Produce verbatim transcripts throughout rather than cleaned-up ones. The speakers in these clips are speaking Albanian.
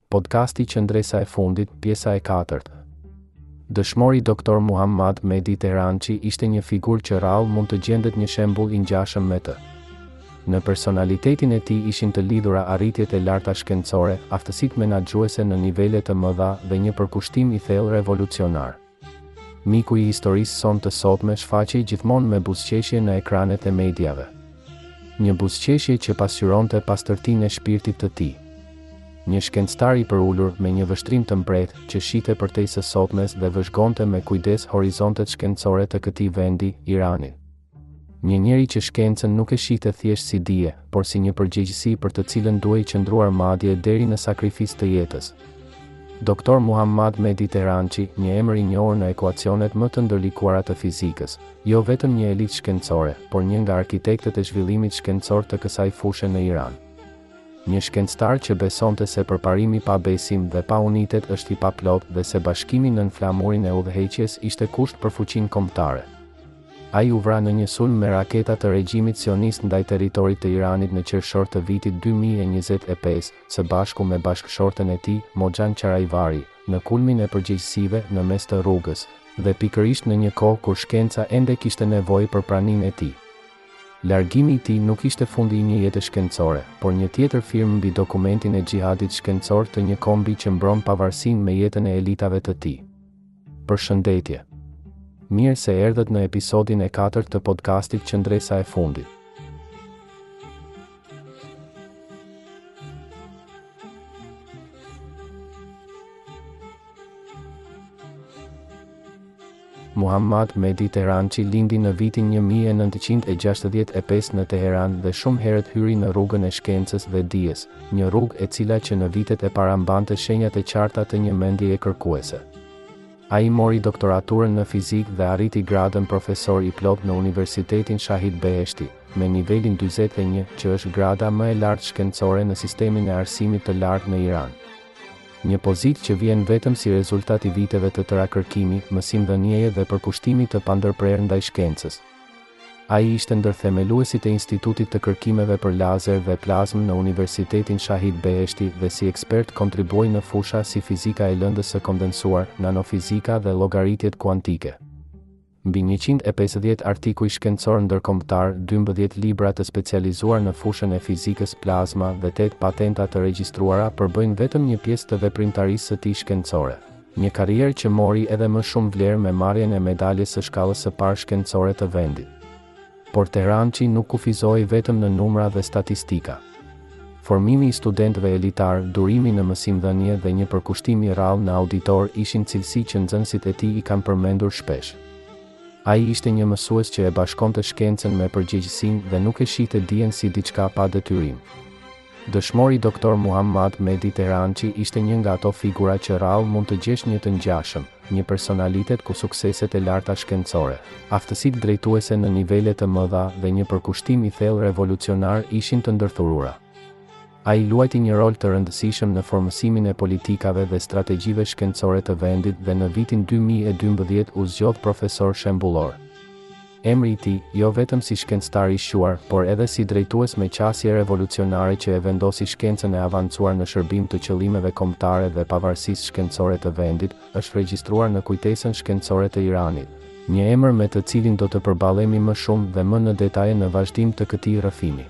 Podcasti Qëndresa e fundit, pjesa e katërt. Dëshmori doktor Muhammad Mehdi Tehrançi ishte një figurë që rrallë mund të gjendet një shembull i ngjashëm me të. Në personalitetin e tij ishin të lidhura arritjet e larta shkencore, aftësitë menaxhuese në nivele të mëdha dhe një përkushtim i thellë revolucionar. Miku i historisë son të sotme shfaqej gjithmonë me buzëqeshje në ekranet e mediave. Një buzëqeshje që pasqyronte pastërtinë e shpirtit të tij. Një shkencëtar i përulur me një vështrim të mbretë që shite përtej së sotmes dhe vëzhgonte me kujdes horizontet shkencore të këtij vendi, Iranin. Një njeri që shkencën nuk e shite thjesht si dije, por si një përgjegjësi për të cilën duhej qëndruar madje deri në sakrifisë të jetës. doktor Muhammad Mehdi Tehrançi, një emër i njohur në ekuacionet më të ndërlikuara të fizikës, jo vetëm një elitë shkencore, por një nga arkitektët e zhvillimit shkencor të kësaj fushë në Iran. Një shkencëtar që besonte se përparimi pa besim dhe pa unitet është i paplot dhe se bashkimi nën flamurin e udhëheqjes ishte kusht për fuqinë kombëtare. Ai u vra në një sulm me raketa të regjimit sionist ndaj territorit të Iranit në qershor të vitit dy mijë e njëzet e pesë, së bashku me bashkëshorten e tij, Moxhan Qarajvari, në kulmin e përgjegjësive në mes të rrugës, dhe pikërisht në një kohë kur shkenca ende kishte nevojë për praninë e tij. Largimi i tij nuk ishte fundi i një jete shkencore, por një tjetër firmë mbi dokumentin e xhihadit shkencor të një kombi që mbron pavarësinë me jetën e elitave të tij. Përshëndetje. Mirë se erdhët në episodin e katërt të podcastit Qëndresa e fundit. Muhammad Mehdi Tehrançi lindi në vitin një mijë e nëntëqind e gjashtëdhjetë e pesë në Teheran dhe shumë herët hyri në rrugën e shkencës dhe dijes, një rrugë e cila që në vitet e para mbante shenjat e qarta të një mendjeje kërkuese. Ai mori doktoraturën në fizikë dhe arriti gradën profesor i plot në Universitetin Shahid Beheshti, me nivelin dyzet e një, që është grada më e lartë shkencore në sistemin e arsimit të lartë në Iran. Një pozitë që vjen vetëm si rezultat i viteve të tëra kërkimi, mësimdhënieje dhe përkushtimit të pandërprerë ndaj shkencës. Ai ishte ndër themeluesit e Institutit të Kërkimeve për Lazer dhe Plazmë në Universitetin Shahid Beheshti dhe si ekspert kontribuoi në fusha si fizika e lëndës së kondensuar, nanofizika dhe llogaritjet kuantike. Mbi njëqind e pesëdhjetë artikuj shkencor ndërkombëtar, dymbëdhjetë libra të specializuar në fushën e fizikës plazma dhe tetë patenta të regjistruara përbëjnë vetëm një pjesë të veprimtarisë së tij shkencore. Një karrierë që mori edhe më shumë vlerë me marrjen e medaljes së shkallës së parë shkencore të vendit. Por Tehrançi nuk kufizoi vetëm në numra dhe statistika. Formimi i studentëve elitar, durimi në mësimdhënie dhe një përkushtim i rrallë në auditor ishin cilësi që nxënësit e tij i kanë përmendur shpesh. Ai ishte një mësues që e bashkonte shkencën me përgjegjësinë dhe nuk e shihte dijen si diçka pa detyrim. Dëshmori doktor Muhammad Mehdi Tehrançi ishte një nga ato figura që rrallë mund të gjesh një të ngjashëm, një personalitet ku sukseset e larta shkencore, aftësitë drejtuese në nivele të mëdha dhe një përkushtim i thellë revolucionar ishin të ndërthurura. Ai luajti një rol të rëndësishëm në formësimin e politikave dhe strategjive shkencore të vendit dhe në vitin dy mijë e dymbëdhjetë u zgjodh profesor shembullor. Emri i tij, jo vetëm si shkencëtar i shuar, por edhe si drejtues me qasje revolucionare që e vendosi shkencën e avancuar në shërbim të qëllimeve kombëtare dhe pavarësisë shkencore të vendit, është regjistruar në kujtesën shkencore të Iranit, një emër me të cilin do të përballemi më shumë dhe më në detaje në vazhdim të këtij rrëfimi.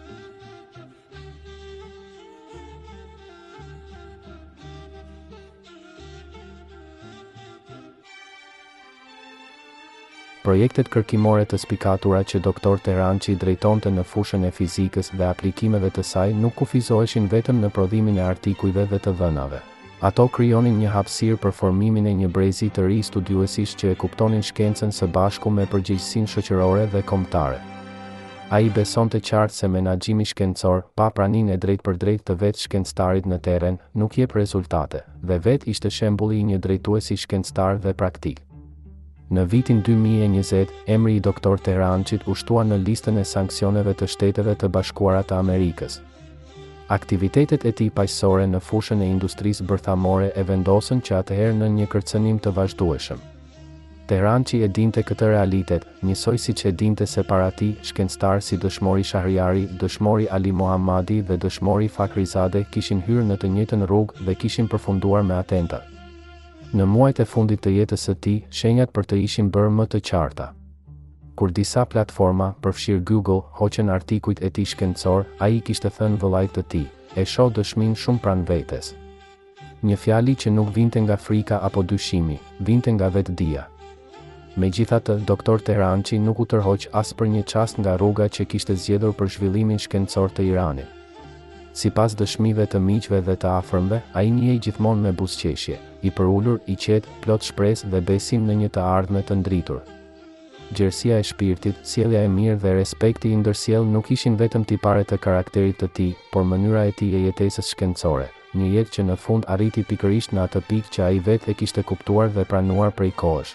Projektet kërkimore të spikatura që doktor Tehrançi drejtonte në fushën e fizikës dhe aplikimeve të saj nuk kufizoheshin vetëm në prodhimin e artikujve dhe të dhënave. Ato krijonin një hapësirë për formimin e një brezi të ri studiuesish që e kuptonin shkencën së bashku me përgjegjësinë shoqërore dhe kombëtare. Ai besonte qartë se menaxhimi shkencor, pa praninë e drejtpërdrejtë të vetë shkencëtarit në terren, nuk jep rezultate, dhe vetë ishte shembulli i një drejtuesi shkencëtar dhe praktik. Në vitin dy mijë e njëzet, emri i doktor Tehrançit u shtua në listën e sanksioneve të Shteteve të Bashkuara të Amerikës. Aktivitetet e tij paqësore në fushën e industrisë bërthamore e vendosën që atëherë në një kërcënim të vazhdueshëm. Tehrançi e dinte këtë realitet, njësoj si që e dinte se para tij, shkencëtar si dëshmori Shahriari, dëshmori Ali Mohammadi dhe dëshmori Fakhrizadeh kishin hyrë në të njëjtën rrugë dhe kishin përfunduar me atentat. Në muajt e fundit të jetës së tij, shenjat për të ishin bërë më të qarta. Kur disa platforma, përfshirë Google, hoqën artikujt e tij shkencor, ai kishte thënë vëllait të tij, e shoh dëshmin shumë pranë vetes. Një fjali që nuk vinte nga frika apo dyshimi, vinte nga vetdia. Megjithatë, doktor Tehrançi nuk u tërhoq as për një çast nga rruga që kishte zgjedhur për zhvillimin shkencor të Iranit. Sipas dëshmive të miqve dhe të afërmve, ai njihej gjithmonë me buzëqeshje, i përulur, i qetë, plot shpresë dhe besim në një të ardhme të ndritur. Gjerësia e shpirtit, sjellja e mirë dhe respekti i ndërsjell nuk ishin vetëm tipare të karakterit të tij, por mënyra e tij e jetesës shkencore, një jetë që në fund arriti pikërisht në atë pikë që ai vetë e kishte kuptuar dhe pranuar prej kohësh.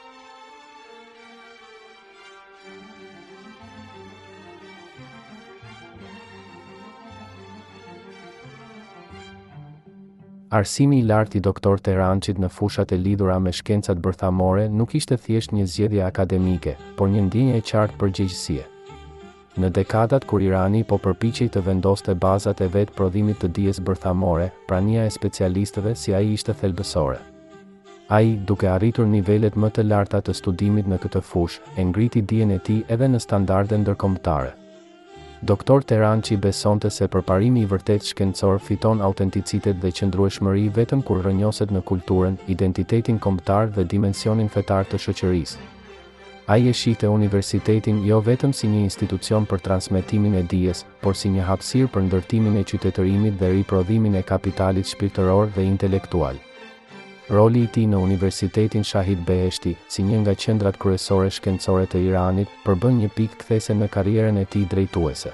Arsimi i lartë i doktor Tehrançit në fushat e lidhura me shkencat bërthamore nuk ishte thjesht një zgjedhje akademike, por një ndjenjë e qartë përgjegjësie. Në dekadat kur Irani po përpiqej të vendoste bazat e vet prodhimit të dijes bërthamore, prania e specialistëve si ai ishte thelbësore. Ai, duke arritur nivelet më të larta të studimit në këtë fushë, e ngriti dijen e tij edhe në standarde ndërkombëtare. Doktor Tehrançi besonte se përparimi i vërtet shkencor fiton autenticitet dhe qëndrueshmëri vetëm kur rrënjoset në kulturën, identitetin kombëtar dhe dimensionin fetar të shoqërisë. Ai e shihte universitetin jo vetëm si një institucion për transmetimin e dijes, por si një hapësirë për ndërtimin e qytetërimit dhe riprodhimin e kapitalit shpirtëror dhe intelektual. Roli i tij në Universitetin Shahid Beheshti, si një nga qendrat kryesore shkencore të Iranit, përbën një pikë kthese në karrierën e tij drejtuese.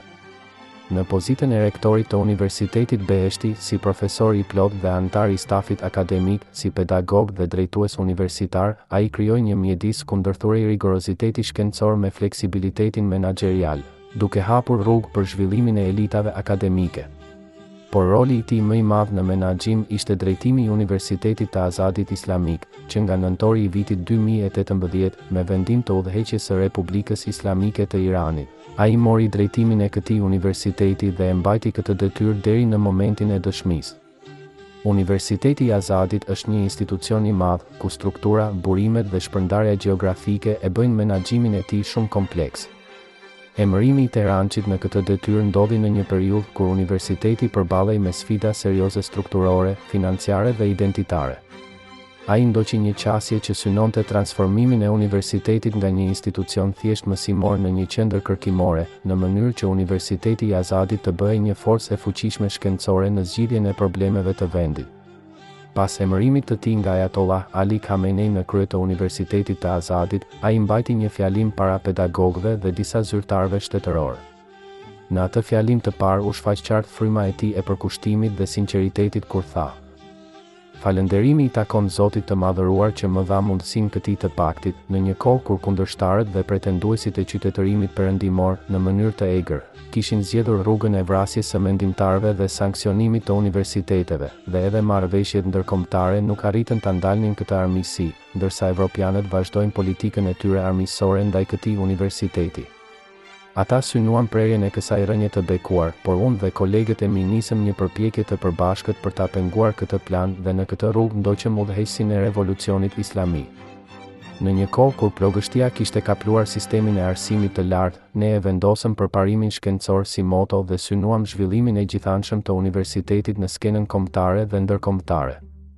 Në pozitën e rektorit të Universitetit Beheshti, si profesor i plot dhe antar i stafit akademik, si pedagog dhe drejtues universitar, ai krijoi një mjedis ku ndërthuroi rigoroziteti shkencor me fleksibilitetin menaxherial, duke hapur rrugë për zhvillimin e elitave akademike. Por roli i tij më i madh në menaxhim ishte drejtimi i Universitetit të Azadit Islamik, që nga nëntori i vitit dy mijë e tetëmbëdhjetë, me vendim të udhëheqjes së Republikës Islamike të Iranit, ai mori drejtimin e këtij universiteti dhe e mbajti këtë detyrë deri në momentin e dëshmisë. Universiteti i Azadit është një institucion i madh, ku struktura, burimet dhe shpërndarja gjeografike e bëjnë menaxhimin e tij shumë kompleks. Emërimi i Tehrançit në këtë detyrë ndodhi në një periudhë kur universiteti përballej me sfida serioze strukturore, financiare dhe identitare. Ai ndoqi një qasje që synonte transformimin e universitetit nga një institucion thjesht mësimor në një qendër kërkimore, në mënyrë që Universiteti i Azadit të bëhej një forcë e fuqishme shkencore në zgjidhjen e problemeve të vendit. Pas emërimit të tij nga Ayatollah Ali Khamenei në krye të Universitetit të Azadit, ai mbajti një fjalim para pedagogëve dhe disa zyrtarëve shtetëror. Në atë fjalim të parë u shfaq qartë fryma e tij e përkushtimit dhe sinqeritetit kur tha: "Falënderimi i takon Zotit të Madhëruar që më dha mundësinë këtij të paktit, në një kohë kur kundërshtarët dhe pretenduesit e qytetërimit perëndimor, në mënyrë të egër, kishin zgjedhur rrugën e vrasjes së mendimtarëve dhe sanksionimit të universiteteve, dhe edhe marrëveshjet ndërkombëtare nuk arritën ta ndalnin këtë armiqësi, ndërsa evropianët vazhdojnë politikën e tyre armiqësore ndaj këtij universiteti. Ata synuan prerjen e kësaj rënje të bekuar, por unë dhe kolegët e mi nisëm një përpjekje të përbashkët për ta penguar këtë plan dhe në këtë rrugë ndoqëm udhëheqësinë e revolucionit islamik. Në një kohë kur plogështia kishte kapluar sistemin e arsimit të lartë, ne e vendosëm përparimin shkencor si moto dhe synuam zhvillimin e gjithanshëm të universitetit në skenën kombëtare dhe ndërkombëtare.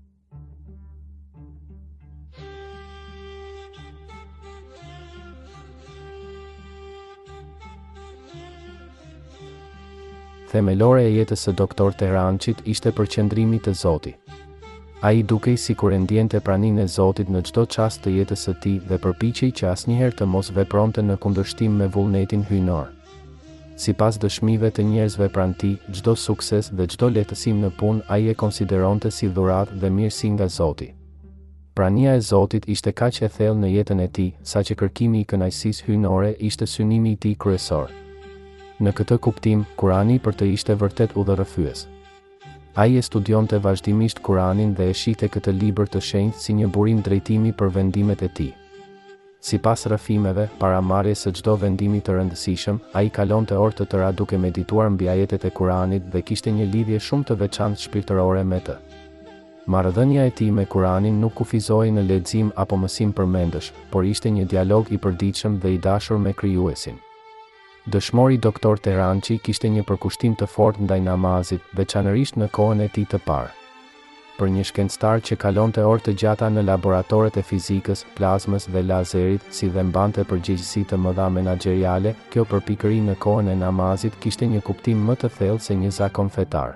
Themelore e jetës së doktor Tehrançit ishte përqendrimi te Zoti. Ai dukej sikur e ndjente praninë e Zotit në çdo çast të jetës së tij dhe përpiqej që asnjëherë të mos vepronte në kundërshtim me vullnetin hyjnor. Sipas dëshmive të njerëzve pranë tij, çdo sukses dhe çdo lehtësim në punë ai e konsideronte si dhuratë dhe mirësi nga Zoti. Prania e Zotit ishte kaq e thellë në jetën e tij, saqë kërkimi i kënaqësisë hyjnore ishte synimi i tij kryesor. Në këtë kuptim, Kurani për të ishte vërtet udhërrëfyes. Ai e studionte vazhdimisht Kuranin dhe e shihte këtë libër të shenjtë si një burim drejtimi për vendimet e tij. Sipas rrëfimeve, para marrjes së çdo vendimi të rëndësishëm, ai kalonte orë të tëra duke medituar mbi ajetet e Kuranit dhe kishte një lidhje shumë të veçantë shpirtërore me të. Marrëdhënia e tij me Kuranin nuk kufizoi në lexim apo mësim përmendësh, por ishte një dialog i përditshëm dhe i dashur me Krijuesin. Dëshmori doktor Terançi kishte një përkushtim të fortë ndaj namazit, veçanërisht në kohën e tij të parë. Për një shkencëtar që kalonte orë të gjata në laboratoret e fizikës, plazmës dhe lazerit, si dhe mbante përgjegjësi të mëdha menaxheriale, kjo përpikëri në kohën e namazit kishte një kuptim më të thellë se një zakon fetar.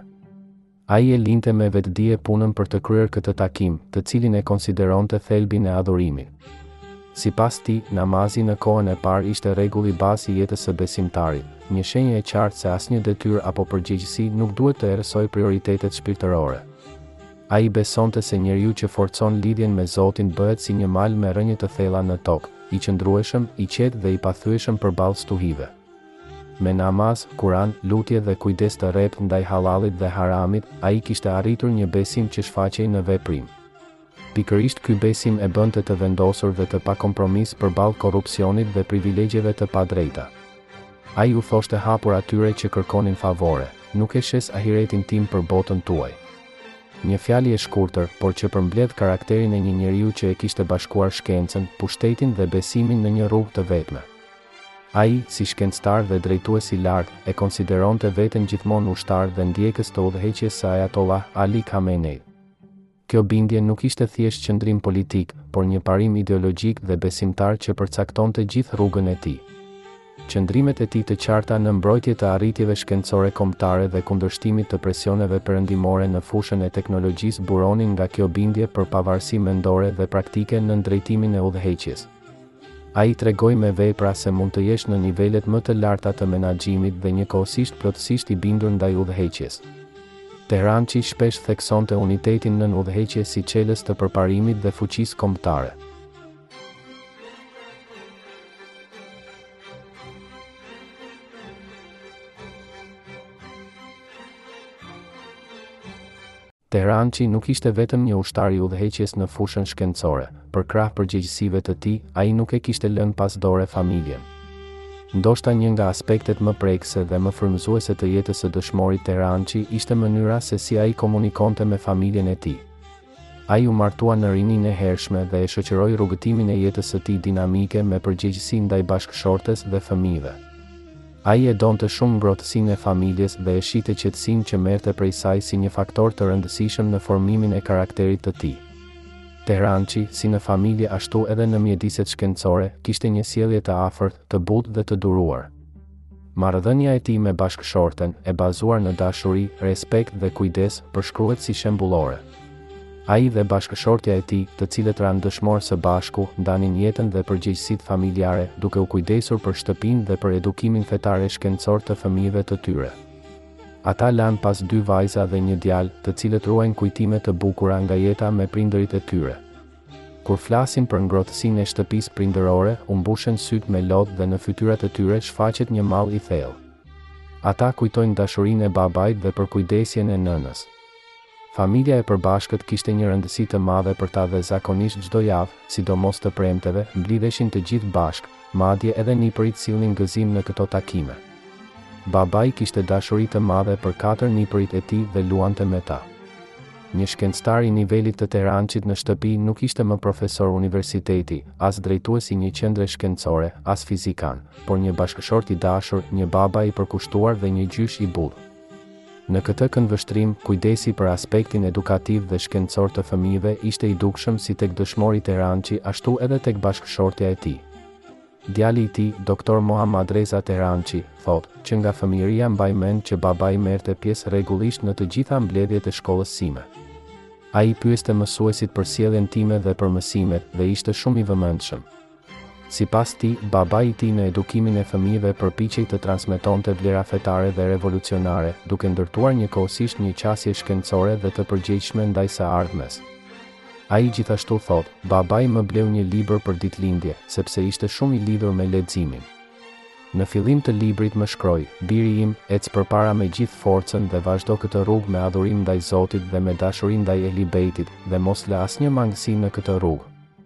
Ai e linte me vetdije punën për të kryer këtë takim, të cilin e konsideronte thelbin e adhurimit. Sipas tij, namazi në kohën e parë ishte rregulli bazë i jetës së besimtarit, një shenjë e qartë se asnjë detyrë apo përgjegjësi nuk duhet të errësojë prioritetet shpirtërore. Ai besonte se njeriu që forcon lidhjen me Zotin bëhet si një mal me rrënje të thella në tokë, i qëndrueshëm, i qetë dhe i pathyeshëm përballë stuhive. Me namaz, Kuran, lutje dhe kujdes të rreptë ndaj halallit dhe haramit, ai kishte arritur një besim që shfaqej në veprim. Pikërisht ky besim e bënte të vendosur dhe të pakompromis përballë korrupsionit dhe privilegjeve të padrejta. Ai u thoshte hapur atyre që kërkonin favore, nuk e shes ahiretin tim për botën tuaj. Një fjalë e shkurtër, por që përmbledh karakterin e një njeriu që e kishte bashkuar shkencën, pushtetin dhe besimin në një rrugë të vetme. Ai, si shkencëtar dhe drejtues i lartë, e konsideronte veten gjithmonë ushtar dhe ndjekës të udhëheqjes së Ayatollah Ali Khamenei. Kjo bindje nuk ishte thjesht qëndrim politik, por një parim ideologjik dhe besimtar që përcaktonte gjithë rrugën e tij. Qëndrimet e tij të qarta në mbrojtje të arritjeve shkencore kombëtare dhe kundërshtimit të presioneve perëndimore në fushën e teknologjisë buronin nga kjo bindje për pavarësi mendore dhe praktike në drejtimin e udhëheqjes. Ai tregoi me vepra se mund të jesh në nivelet më të larta të menaxhimit dhe njëkohësisht plotësisht i bindur ndaj udhëheqjes. Terançi shpesh theksonte unitetin nën udhëheqje si çelës të përparimit dhe fuqisë kombëtare. Terançi nuk ishte vetëm një ushtar i udhëheqjes në fushën shkencore, për krah përgjegjësive të tij, ai nuk e kishte lënë pas dore familjen. Ndoshta një nga aspektet më prekse dhe më frymëzuese të jetës së dëshmorit Terançi ishte mënyra se si ai komunikonte me familjen e tij. Ai u martua në rininë e hershme dhe e shoqëroi rrugëtimin e jetës së tij dinamike me përgjegjësi ndaj bashkëshortes dhe fëmijëve. Ai e donte shumë ngrohtësinë e familjes dhe e shite qetësinë që merrte prej saj si një faktor të rëndësishëm në formimin e karakterit të tij. Terançi, si në familje ashtu edhe në mjediset shkencore, kishte një sjellje të afërt, të butë dhe të duruar. Marrëdhënia e tij me bashkëshorten, e bazuar në dashuri, respekt dhe kujdes, përshkruhet si shembullore. Ai dhe bashkëshortja e tij, të cilët ranë dëshmorë së bashku, ndanin jetën dhe përgjegjësitë familjare, duke u kujdesur për shtëpinë dhe për edukimin fetar e shkencor të fëmijëve të tyre. Ata lanë pas dy vajza dhe një djalë, të cilët ruajnë kujtime të bukura nga jeta me prindërit e tyre. Kur flasin për ngrohtësinë e shtëpisë prindërore, u mbushen sytë me lodhë dhe në fytyrat e tyre shfaqet një mall i thellë. Ata kujtojnë dashurinë e babait dhe për kujdesjen e nënës. Familja e përbashkët kishte një rëndësi të madhe për ta dhe zakonisht çdo javë, sidomos të premteve, mblidheshin të gjithë bashk, madje edhe nipërit sillnin gëzim në këto takime. Babai kishte dashuri të madhe për katër nipërit e tij dhe luante me ta. Një shkencëtar i nivelit të Terançit në shtëpi nuk ishte më profesor universiteti, as drejtues i një qendre shkencore, as fizikan, por një bashkëshort i dashur, një baba i përkushtuar dhe një gjysh i bull. Në këtë këndvështrim, kujdesi për aspektin edukativ dhe shkencor të fëmijëve ishte i dukshëm si tek dëshmori Terançi, ashtu edhe tek bashkëshortja e tij. Djali i tij, doktor Muhammad Reza Terançi, thotë që nga fëmijëria mbaj mend që babai merrte pjesë rregullisht në të gjitha mbledhjet e shkollës sime. Ai pyeste mësuesit për sjelljen time dhe për mësimet dhe ishte shumë i vëmendshëm. Sipas tij, babai i tij në edukimin e fëmijëve përpiqej të transmetonte vlera fetare dhe revolucionare, duke ndërtuar njëkohësisht një qasje shkencore dhe të përgjegjshme ndaj së ardhmes. Ai gjithashtu thotë, babai më bleu një libër për ditëlindje, sepse ishte shumë i lidhur me leximin. Në fillim të librit më shkroi, biri im, ec përpara me gjithë forcën dhe vazhdo këtë rrugë me adhurim ndaj Zotit dhe me dashuri ndaj Ehlibejtit, dhe mos lë asnjë mangësi në këtë rrugë.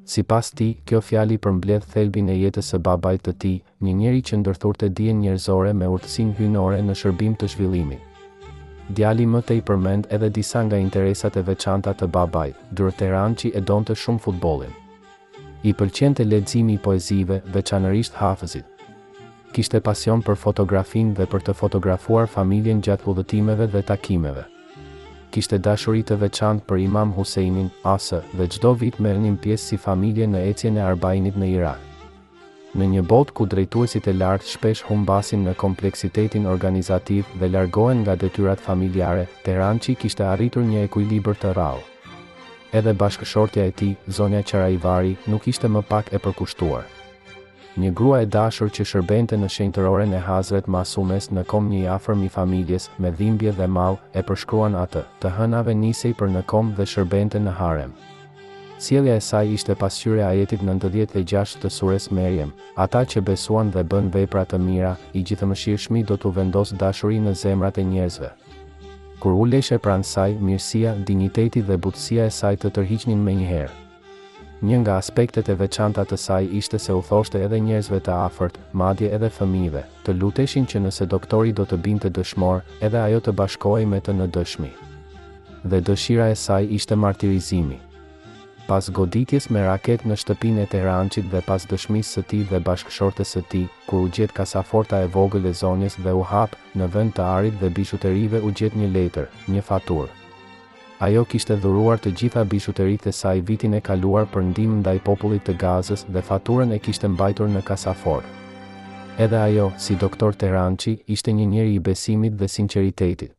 Sipas tij, kjo fjali përmbledh thelbin e jetës së babait të tij, një njeri që ndërthurte dijen njerëzore me urtësinë hyjnore në shërbim të zhvillimit. Djali më tej përmend edhe disa nga interesat e veçanta të babait, Terançi e donte shumë futbollin. I pëlqente leximi i poezive, veçanërisht Hafëzit. Kishte pasion për fotografinë dhe për të fotografuar familjen gjatë udhëtimeve dhe takimeve. Kishte dashuri të veçantë për Imam Huseinin, Asë, dhe çdo vit merrnin pjesë si familje në ecjen e Arbainit në Irak. Në një botë ku drejtuesit e lartë shpesh humbasin në kompleksitetin organizativ dhe largohen nga detyrat familjare, Terançi kishte arritur një ekuilibër të rrallë. Edhe bashkëshortja e tij, zonja Qaraivari, nuk ishte më pak e përkushtuar. Një grua e dashur që shërbente në shenjtëroren e Hazret Masumes në kom një i afërm i familjes, me dhimbje dhe mall, e përshkruan atë, të hënave nisej për në kom dhe shërbente në harem. Sjellja e saj ishte pasqyrë e ajetit nëntëdhjetë e gjashtë të sures Merjem, ata që besuan dhe bën vepra të mira, i gjithëmëshirshmi do t'u vendos dashuri në zemrat e njerëzve. Kur u leshe pranë saj, mirësia, dinjiteti dhe butësia e saj të tërhiqnin menjëherë. Një nga aspektet e veçanta të saj ishte se u thoshte edhe njerëzve të afërt, madje edhe fëmijëve, të luteshin që nëse doktori do të binte dëshmor, edhe ajo të bashkohej me të në dëshmi. Dhe dëshira e saj ishte martirizimi. Pas goditjes me raket në shtëpinë e Terançit dhe pas dëshmisë së tij dhe bashkëshortes së tij, kur u gjet kasaforta e vogël e zonjës dhe u hap, në vend të arit dhe bishuterive u gjet një letër, një faturë. Ajo kishte dhuruar të gjitha bishuteritë e saj vitin e kaluar për ndihmë ndaj popullit të Gazës dhe faturën e kishte mbajtur në kasafort. Edhe ajo, si doktor Terançi, ishte një njeri i besimit dhe sinqeritetit.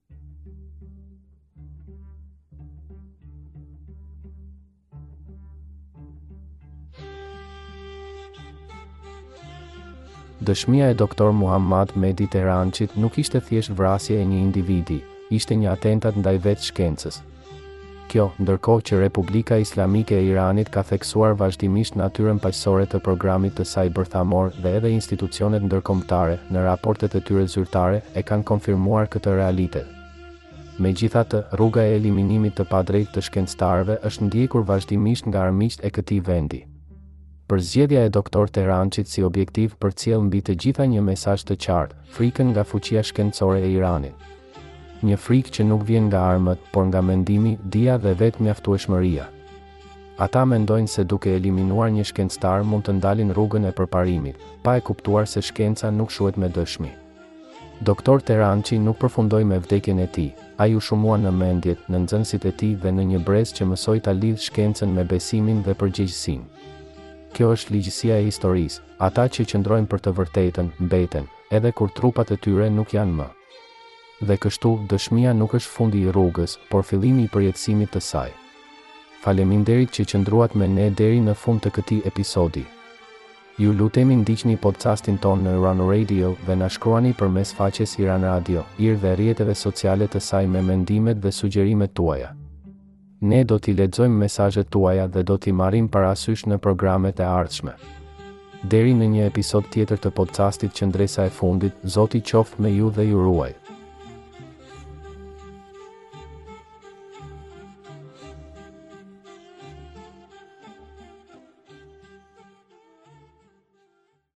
Dëshmia e doktor Muhammad Mehdi Terançit nuk ishte thjesht vrasje e një individi, ishte një atentat ndaj vetë shkencës. Kjo, ndërkohë që Republika Islamike e Iranit ka theksuar vazhdimisht natyrën paqësore të programit të saj bërthamor dhe edhe institucionet ndërkombëtare, në raportet e tyre zyrtare, e kanë konfirmuar këtë realitet. Megjithatë, rruga e eliminimit të padrejtë të shkencëtarëve është ndjekur vazhdimisht nga armiqtë e këtij vendi. Përzgjedhja e doktor Terançit si objektiv përcjell mbi të gjitha një mesazh të qartë, frikën nga fuqia shkencore e Iranit. Një frikë që nuk vjen nga armët, por nga mendimi, dija dhe vetë mjaftueshmëria. Ata mendojnë se duke eliminuar një shkencëtar mund të ndalin rrugën e përparimit, pa e kuptuar se shkenca nuk shuhet me dëshmi. Doktor Terançi nuk përfundoi me vdekjen e tij, ai u shumua në mendjet, në nxënësit e tij dhe në një brez që mësoi ta lidh shkencën me besimin dhe përgjegjësinë. Kjo është ligjësia e historisë, ata që qëndrojnë për të vërtetën, mbeten, edhe kur trupat e tyre nuk janë më. Dhe kështu, dëshmia nuk është fundi i rrugës, por fillimi i përjetësimit të saj. Faleminderit që qëndruat me ne deri në fund të këtij episodi. Ju lutemi ndiqni podcastin ton në Iran Radio dhe na shkruani përmes faqes Iran Radio, ir dhe rrjeteve sociale të saj me mendimet dhe sugjerimet tuaja. Ne do t'i lexojmë mesazhet tuaja dhe do t'i marrim parasysh në programet e ardhshme. Deri në një episod tjetër të podcastit Qëndresa e fundit, Zoti qoftë me ju dhe ju ruaj.